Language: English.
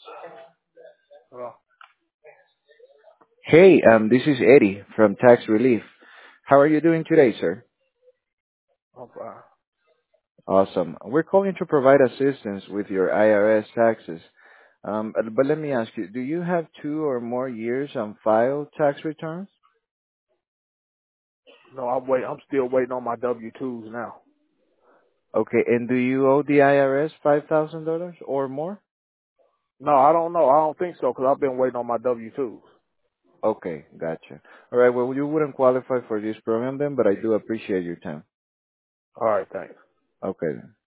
Hello. Hey, this is Eddie from Tax Relief. How are you doing today, sir? I'm fine. Awesome. We're calling to provide assistance with your IRS taxes. But let me ask you, do you have 2 or more years on file tax returns? No, I'm still waiting on my W-2s now. Okay, and do you owe the IRS $5,000 or more? No, I don't know. I don't think so because I've been waiting on my W-2s. Okay, gotcha. All right, well, you wouldn't qualify for this program then, but I do appreciate your time. All right, thanks. Okay.